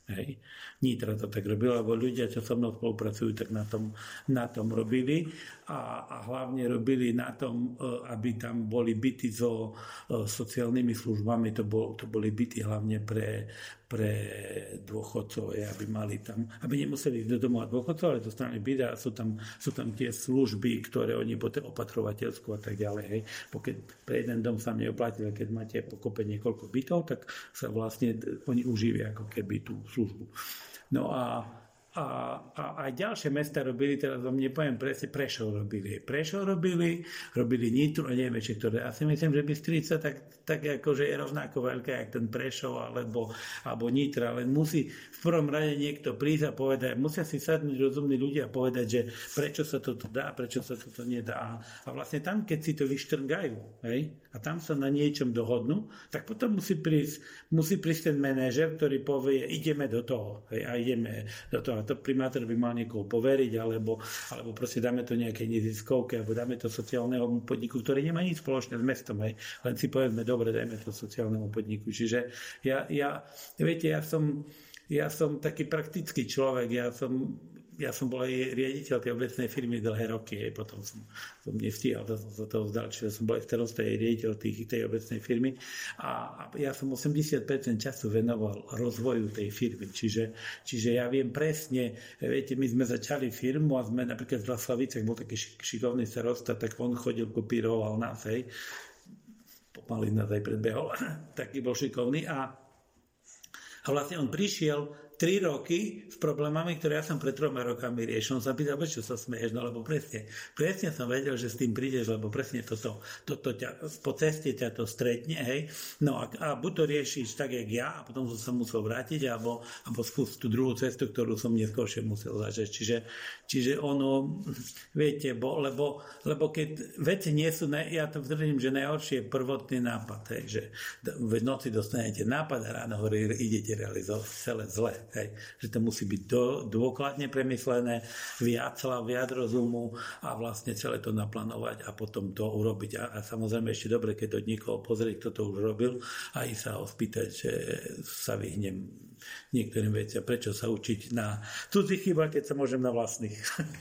Hej. Nitra to tak robila, lebo ľudia, čo so mnou spolupracujú, tak na tom, na tom robili a, a hlavne robili na tom, aby tam boli byty so sociálnymi službami, to, bol, to boli byty hlavne pre, pre dôchodcov, aby mali tam, aby nemuseli ísť do domova dôchodcov, ale dostali byt a sú tam, sú tam tie služby, ktoré oni potom opatrovateľskú a tak ďalej. Hej. Pokiaľ pre jeden dom sa neoplatí, keď máte pokope niekoľko bytov, tak sa vlastne oni uživia ako keby tú službu. No a, a, a aj ďalšie mesta robili, teraz vám nepoviem presne, Prešov robili. Prešov robili, robili Nitru a neviem ešte ktoré. Asi myslím, že Bystrica tak, tak akože je rovnako veľká, jak ten Prešov alebo, alebo Nitra, len musí v prvom rade niekto prísť a povedať, musia si sadnúť rozumní ľudia a povedať, že prečo sa toto dá, prečo sa toto nedá. A vlastne tam, keď si to vyštrngajú, hej, a tam sa na niečom dohodnú, tak potom musí prísť, musí prísť ten manažer, ktorý povie, ideme do toho, hej, a ideme do toho. A to primátor by mal niekoho poveriť, alebo, alebo proste dáme to nejakej neziskovke, alebo dáme to sociálnemu podniku, ktorý nemá nič spoločné s mestom, hej. Len si povedzme, dobre, dajme to sociálnemu podniku. Čiže ja, ja viete, ja som, ja som taký praktický človek, ja som Ja som bol aj riaditeľ tej obecnej firmy dlhé roky, aj potom som, som nestíhal, to som sa toho vzdal, čiže som bol aj starosta aj riaditeľ tých, tej obecnej firmy a, a ja som osemdesiat percent času venoval rozvoju tej firmy, čiže, čiže ja viem presne, viete, my sme začali firmu a sme napríklad v Vlaslavicách, bol taký šikovný starosta, tak on chodil, kopíroval nás, hej, pomaly nás aj predbehol, taký bol šikovný a, a vlastne on prišiel tri roky s problémami, ktoré ja som pred troma rokami riešil. On sa pýtal, prečo sa smeješ, no lebo presne, presne som vedel, že s tým prídeš, lebo presne toto, toto ťa, po ceste ťa to stretne, hej, no a, a buď to riešiš tak, jak ja, a potom som sa musel vrátiť, alebo, alebo skúsiť tú druhú cestu, ktorú som neskôršie musel zažiť. Čiže, čiže ono, viete, bo, lebo, lebo keď veci nie sú, ja to tvrdím, že najhoršie je prvotný nápad, hej, že v noci dostanete nápad a ráno horí, idete realizovať celé zle. Hej, že to musí byť do, dôkladne premyslené, viac hlav, viac rozumu a vlastne celé to naplánovať a potom to urobiť. A, a samozrejme ešte dobre, keď od niekoho pozrieť, kto to už robil, a i sa ho spýtať, že sa vyhnem niektorým veciam. Prečo sa učiť na cudzích chybách, keď sa môžem na vlastných.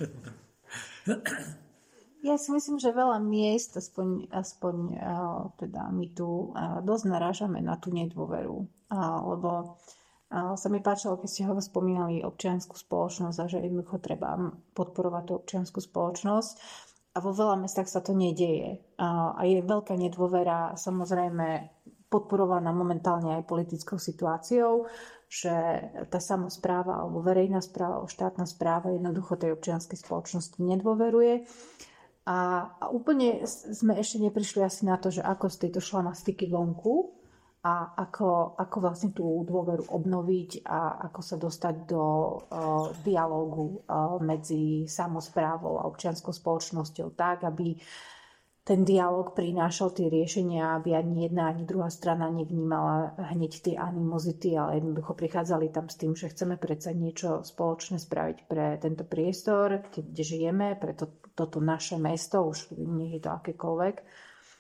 Ja si myslím, že veľa miest, aspoň, aspoň teda my tu dosť narážame na tú nedôveru. Lebo sa mi páčilo, keď ste ho spomínali občiansku spoločnosť a že jednoducho treba podporovať tú občiansku spoločnosť. A vo veľa mestách sa to nedieje. A je veľká nedôvera, samozrejme podporovaná momentálne aj politickou situáciou, že tá samospráva alebo verejná správa, štátna správa jednoducho tej občianskej spoločnosti nedôveruje. A, a úplne sme ešte neprišli asi na to, že ako z tejto šlamastiky vonku, a ako, ako vlastne tú dôveru obnoviť a ako sa dostať do uh, dialógu uh, medzi samosprávou a občianskou spoločnosťou tak, aby ten dialóg prinášal tie riešenia, aby ani jedna, ani druhá strana nevnímala hneď tie animozity, ale jednoducho prichádzali tam s tým, že chceme predsa niečo spoločné spraviť pre tento priestor, kde, kde žijeme, pre to, toto naše mesto, už nech je to akékoľvek.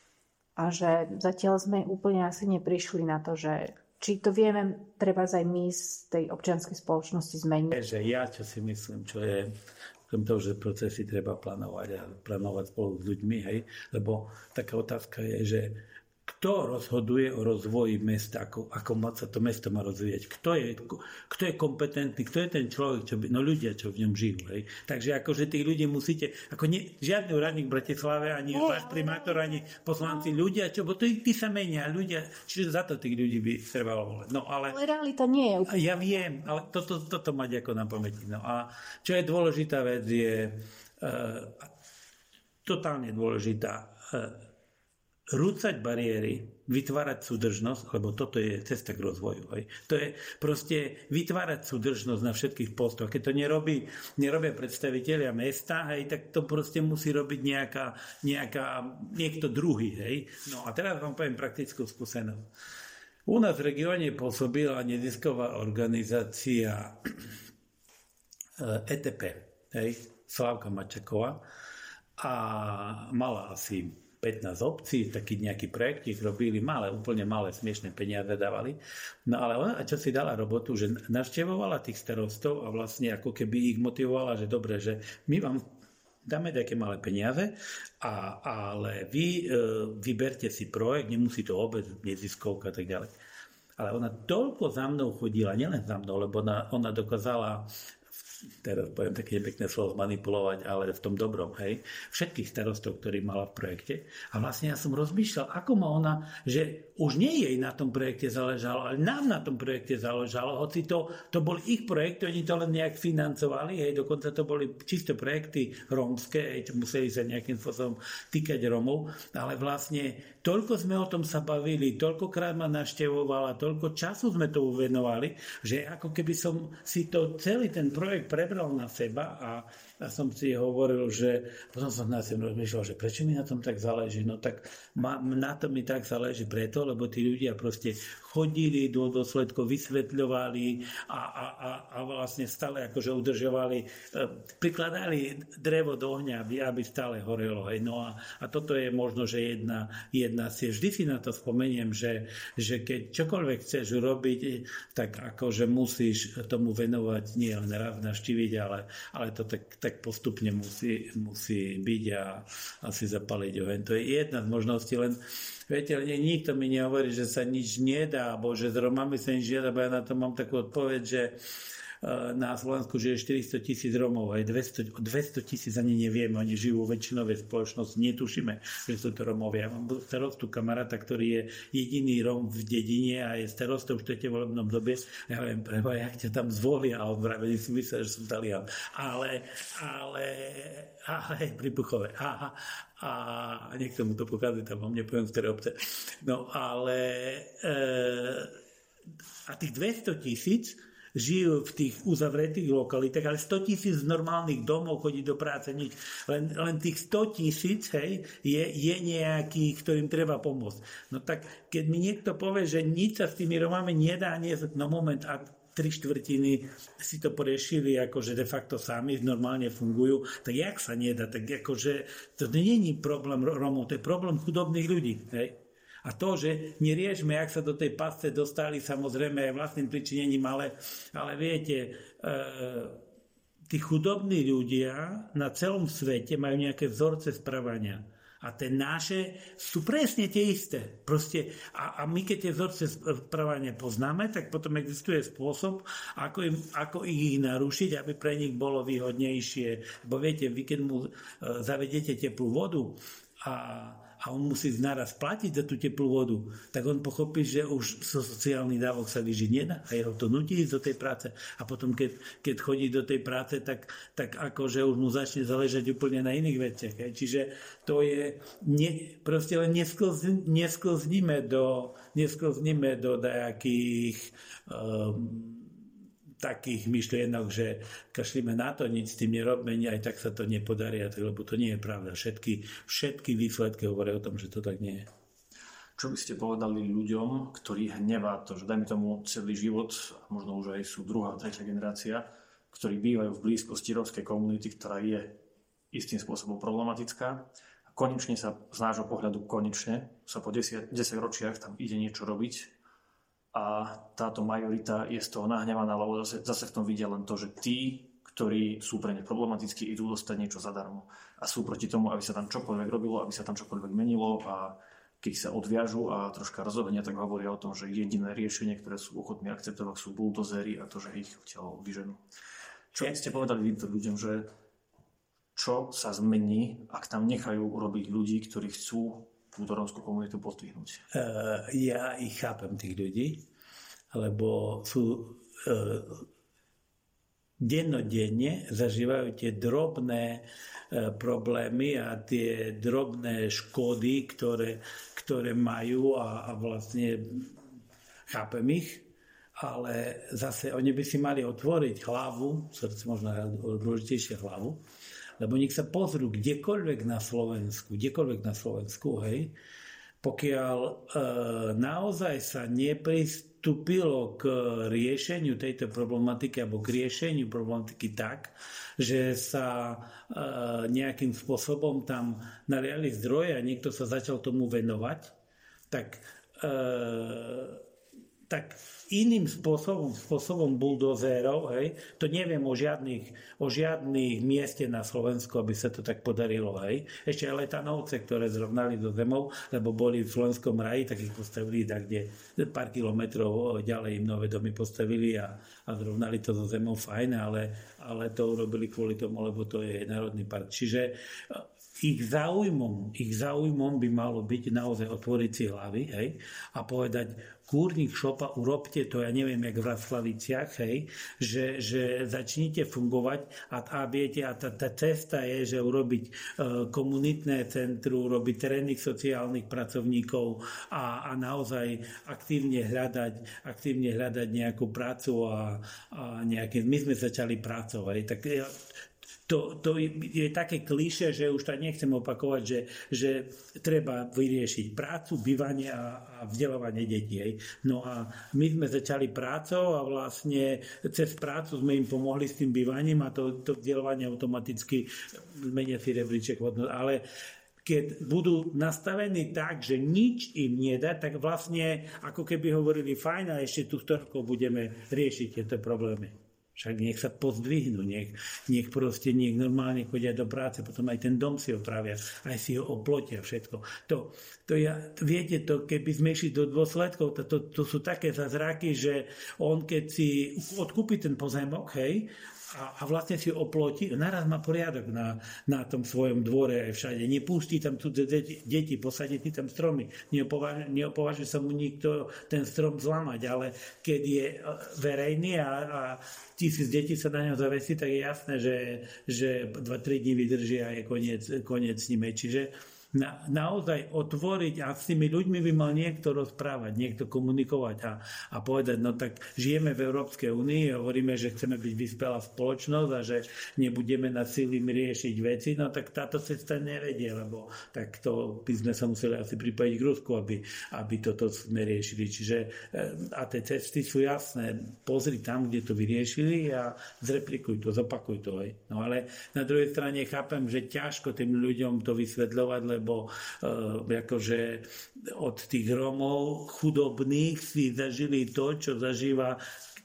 A že zatiaľ sme úplne asi neprišli na to, že či to vieme treba aj my z tej občianskej spoločnosti zmeniť. Že ja, čo si myslím, čo je v tom, že procesy treba plánovať a plánovať spolu s ľuďmi, hej? Lebo taká otázka je, že kto rozhoduje o rozvoji mesta, ako, ako moc sa to mesto má rozvíjať, kto je, kto je kompetentný, kto je ten človek, čo by, no ľudia, čo v ňom žijú. Hej. Takže akože tých ľudí musíte, ako nie, žiadny úradník v Bratislave, ani no, váš primátor, ani poslanci, no. ľudia, čo, bo to tí sa menia, ľudia, čiže za to tých ľudí by trebalo volať. No, ale, ale realita nie je úplne. Ja viem, ale toto, toto mať ako na pamäti. No a čo je dôležitá vec, je uh, totálne dôležitá uh, rúcať bariéry, vytvárať súdržnosť, lebo toto je cesta k rozvoju. Hej. To je proste vytvárať súdržnosť na všetkých postoch. Keď to nerobí, nerobia predstavitelia mesta, hej, tak to proste musí robiť nejaká, nejaká, niekto druhý. Hej. No a teraz vám poviem praktickú skúsenosť. U nás v regióne pôsobila nezisková organizácia é té pé, hej, Slávka Mačaková, a mala asi pätnásť obcí, taký nejaký projektík robili, malé, úplne malé, smiešné peniaze dávali. No ale ona, čo si dala robotu, že navštevovala tých starostov a vlastne ako keby ich motivovala, že dobre, že my vám dáme také malé peniaze, a, ale vy e, vyberte si projekt, nemusí to obec, neziskovka a tak ďalej. Ale ona toľko za mnou chodila, nielen za mnou, lebo ona, ona dokázala, teraz poviem také nepekné slovo, manipulovať, ale v tom dobrom, hej, všetkých starostov, ktorí mala v projekte. A vlastne ja som rozmýšľal, ako má ona, že už nie jej na tom projekte záležalo, ale nám na tom projekte záležalo, hoci to, to bol ich projekt, oni to len nejak financovali, hej, dokonca to boli čisto projekty rómske, hej, museli sa nejakým spôsobom týkať Rómov, ale vlastne toľko sme o tom sa bavili, toľkokrát ma navštevovala, toľko času sme to uvenovali, že ako keby som si to celý ten projekt prebral na seba a, a som si hovoril, že potom som na tým rozmýšľal, že prečo mi na tom tak záleží. No tak ma, na to mi tak záleží preto, lebo tí ľudia proste chodili do dôsledkov, vysvetľovali a, a, a, a vlastne stále akože udržovali, prikladali drevo do ohňa, aby, aby stále horelo. Hej. No a, a toto je možno, že jedna, jedna si, vždy si na to spomeniem, že, že keď čokoľvek chceš urobiť, tak akože musíš tomu venovať nie len raz navštíviť, ale, ale to tak, tak postupne musí, musí byť a asi zapaliť oheň. To je jedna z možností, len viete, nikto mi nehovorí, že sa nič nedá, alebo že s Romami sa nič nedá, bo ja na to mám takú odpoveď, že na Slovensku žije štyristo tisíc Romov, aj dvesto tisíc ani nevieme, oni žijú vo väčšinovej spoločnosti, netušíme, že sú to Romovia. Ja mám starostu kamaráta, ktorý je jediný Rom v dedine a je starostou v štvrtom volebnom dobe. Ja viem, preba, jak ťa tam zvolia, a on práve si myslel, že som Talian. Ale, ale, ale, pripuchové. A, a niekto mu to pokazí, tam vám nepoviem, ktoré obce. No, ale e, a tých dvesto tisíc žijú v tých uzavretých lokalitách, ale sto tisíc normálnych domov chodí do práce, nič. Len, len tých sto tisíc, hej, je, je nejaký, ktorým treba pomôcť. No tak, keď mi niekto povie, že nič sa s tými Romami nedá, nie, no moment, a tri štvrtiny si to poriešili akože de facto sami, normálne fungujú, tak jak sa nedá? Tak akože to nie je problém Romov, to je problém chudobných ľudí, hej. A to, že neriešme, jak sa do tej pasce dostali, samozrejme aj vlastným pričinením, ale, ale viete, e, tí chudobní ľudia na celom svete majú nejaké vzorce správania. A tie naše sú presne tie isté. Proste, a, a my keď tie vzorce správania poznáme, tak potom existuje spôsob, ako, im, ako ich narušiť, aby pre nich bolo výhodnejšie. Bo viete, vy keď mu e, zavedete teplú vodu a a on musí naraz platiť za tú teplú vodu, tak on pochopí, že už zo sociálnych dávok sa vyžiť nedá a jeho to nutí ísť do tej práce. A potom, keď, keď chodí do tej práce, tak, tak akože už mu začne záležať úplne na iných veciach. Čiže to je, ne, proste len nesklzníme do, nesklzníme do nejakých um, takých myšlienok, že kašlíme na to, nič s tým nerobíme, aj tak sa to nepodarí, lebo to nie je pravda. Všetky, všetky výsledky hovoria o tom, že to tak nie je. Čo by ste povedali ľuďom, ktorí hnevá to, že dajme tomu celý život, možno už aj sú druhá, tretia generácia, ktorí bývajú v blízkosti rómskej komunity, ktorá je istým spôsobom problematická. A konečne sa, z nášho pohľadu, konečne sa po desať ročiach tam ide niečo robiť, a táto majorita je z toho nahnevaná, lebo zase, zase v tom vidia len to, že tí, ktorí sú pre ne problematickí, idú dostať niečo zadarmo. A sú proti tomu, aby sa tam čokoľvek robilo, aby sa tam čokoľvek menilo, a keď sa odviažu a troška rozohnia, tak hovoria o tom, že jediné riešenie, ktoré sú ochotní akceptovať, sú buldozery a to, že ich odtiaľ vyženú. Čo by ste povedali týmto ľuďom, že čo sa zmení, ak tam nechajú urobiť ľudí, ktorí chcú túto rómskú komunitu postihnúť? Uh, ja ich chápem, tých ľudí, lebo sú uh, dennodenne zažívajú tie drobné uh, problémy a tie drobné škody, ktoré, ktoré majú, a, a vlastne chápem ich, ale zase oni by si mali otvoriť hlavu, srdce možno dôležitejšie hlavu, lebo nech sa pozrú kdekoľvek na Slovensku, kdekoľvek na Slovensku, hej, pokiaľ e, naozaj sa nepristúpi pristúpilo k riešeniu tejto problematiky alebo k riešeniu problematiky tak, že sa e, nejakým spôsobom tam naliali zdroje a niekto sa začal tomu venovať, tak, e, tak iným spôsobom, spôsobom buldozérov, hej, to neviem o žiadnych, o žiadnych mieste na Slovensku, aby sa to tak podarilo, hej. Ešte aj letanovce, ktoré zrovnali do zemou, lebo boli v slovenskom raji, tak ich postavili tak, kde pár kilometrov ďalej im nové domy postavili a, a zrovnali to do zemou, fajn, ale, ale to urobili kvôli tomu, lebo to je národný park. Čiže ich záujmom, ich záujmom by malo byť naozaj otvoriť si hlavy, hej, a povedať, kúrnik, šopa, urobte to, ja neviem, jak v Raslaviciach, hej, že, že začnite fungovať a, a viete, a tá, tá cesta je, že urobiť e, komunitné centrum, urobiť terénnych sociálnych pracovníkov a, a naozaj aktívne hľadať, aktívne hľadať nejakú prácu a, a nejaké, my sme začali pracovať, tak ja, To, to je také klišé, že už tak nechcem opakovať, že, že treba vyriešiť prácu, bývanie a, a vzdelávanie detí. Hej. No a my sme začali prácou a vlastne cez prácu sme im pomohli s tým bývaním a to, to vzdelávanie automaticky zmenia si rebríček hodnot. Ale keď budú nastavení tak, že nič im nedá, tak vlastne ako keby hovorili fajn a ešte tu storko budeme riešiť tieto problémy. Však nech sa pozdvihnú, nech, nech proste nech normálne chodia do práce, potom aj ten dom si opravia, aj si ho oplotia, všetko. To, to ja, viete, to keby sme išli do dôsledkov, to, to, to sú také zázraky, že on keď si odkúpi ten pozemok, hej, a, a vlastne si oplotí, naraz má poriadok na, na tom svojom dvore aj všade. Nepustí tam cudze deti, deti posadí tam stromy. Neopovažuje, neopovažuje sa mu nikto ten strom zlamať, ale keď je verejný a, a tisíc detí sa na ňo zavesí, tak je jasné, že, že dva tri dní vydrží a je koniec, koniec s nimi. Čiže Na, naozaj otvoriť a s tými ľuďmi by mal niekto rozprávať, niekto komunikovať a, a povedať, no tak žijeme v Európskej únii, hovoríme, že chceme byť vyspelá spoločnosť a že nebudeme na sílim riešiť veci, no tak táto cesta nevedie, lebo tak to by sme sa museli asi pripojiť k Rusku, aby, aby toto sme riešili. Čiže a tie cesty sú jasné, pozri tam, kde to vyriešili a zreplikuj to, zopakuj to. Aj. No ale na druhej strane chápem, že ťažko tým ľuďom to vysvetľovať, lebo lebo uh, akože od tých Rómov chudobných si zažili to, čo zažíva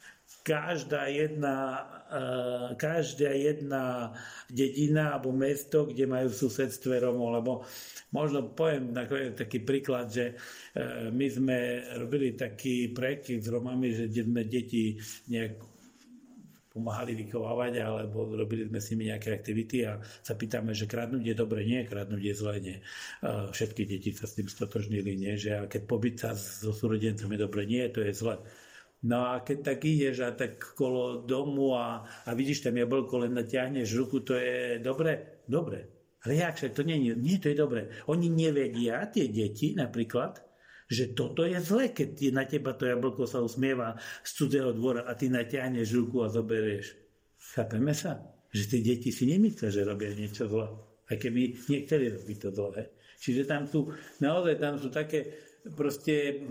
každá jedna, uh, každá jedna dedina alebo mesto, kde majú v susedstve Rómov, lebo možno poviem taký príklad, že uh, my sme robili taký projekt s Rómami, že sme deti nejak pomáhali vychovávať, alebo robili sme s nimi nejaké aktivity a sa pýtame, že kradnúť je dobre, nie, kradnúť je zle, nie. Všetky deti sa s tým stotožnili, nie, že keď pobyt sa so súrodencom je dobre, nie, to je zle. No a keď tak ideš a tak kolo domu a, a vidíš tam jablko, len natiahneš ruku, to je dobre? Dobre. Ale jak však to nie, nie, to je dobre. Oni nevedia, tie deti napríklad, že toto je zle, keď na teba to jablko sa usmieva z cudzého dvora a ty natiahneš ruku a zoberieš. Chápeme sa? Že tie deti si nemyslia, že robia niečo zle. Aj keby niektorí robí to zle. Čiže tam sú, naozaj tam sú také proste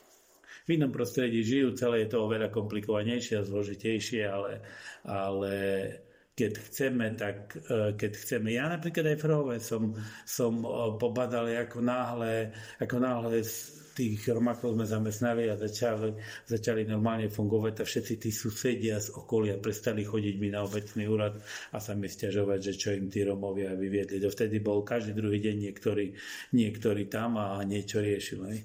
v inom prostredí žijú, celé je to oveľa komplikovanejšie a zložitejšie, ale, ale keď chceme, tak keď chceme. Ja napríklad aj v Rohove som, som pobadal, ako náhle, ako náhle tých Romákov sme zamestnali a začali, začali normálne fungovať a všetci tí susedia z okolia prestali chodiť mi na obecný úrad a sa mi sťažovať, že čo im tí Romovia vyviedli. Dovtedy bol každý druhý deň niektorý, niektorý tam a niečo riešil. Hej.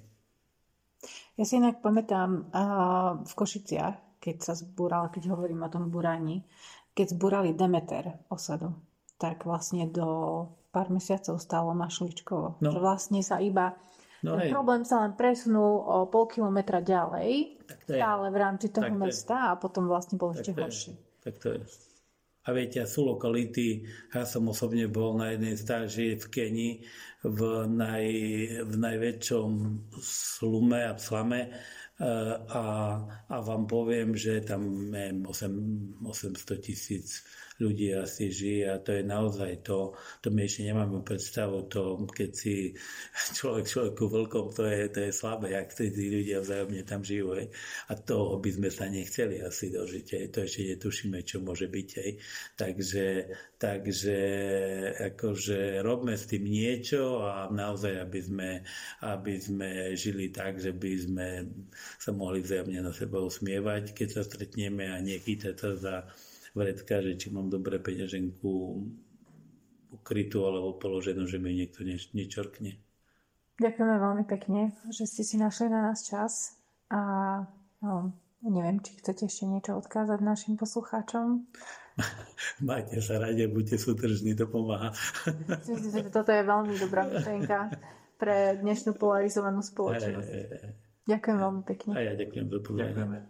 Ja si inak pamätám uh, v Košiciach, keď sa zbúral, keď hovorím o tom búraní, keď zbúrali Demeter osadu, tak vlastne do pár mesiacov stálo Mašličkovo. No. Že vlastne sa iba No ten hej. problém sa len presunul o pol kilometra ďalej, stále v rámci toho tak mesta to a potom vlastne bol tak ešte horší. Tak to je. A viete, sú lokality, ja som osobne bol na jednej stáži v Kenii v, naj, v najväčšom slume a slame a, a vám poviem, že tam osemsto tisíc ľudí asi žije a to je naozaj to, to my ešte nemáme predstavu, to keď si človek človeku vlkom, to je, to je slabé, jak tí ľudia vzájomne tam žijú, hej. A toho by sme sa nechceli asi dožiť, hej. To ešte netušíme, čo môže byť, hej. Takže, takže akože robme s tým niečo a naozaj, aby sme, aby sme žili tak, že by sme sa mohli vzájomne na seba usmievať, keď sa stretneme a nechytať sa za vredka, že či mám dobré peňaženku ukrytú alebo položenú, že mi niekto neč- nečorkne. Ďakujeme veľmi pekne, že ste si našli na nás čas a no, neviem, či chcete ešte niečo odkázať našim poslucháčom. Majte sa radi, buďte súdržní, to pomáha. Myslím si, že toto je veľmi dobrá myšlienka pre dnešnú polarizovanú spoločnosť. E, e, e. Ďakujem veľmi pekne. A ja ďakujem za pozornosť.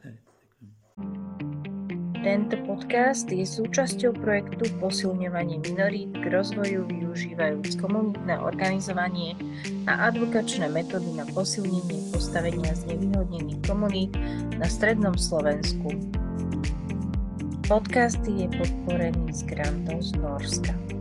Tento podcast je súčasťou projektu Posilňovanie minorít k rozvoju využívajúc komunitné organizovanie a advokačné metódy na posilnenie postavenia znevýhodnených komunít na strednom Slovensku. Podcast je podporený z grantov z Nórska.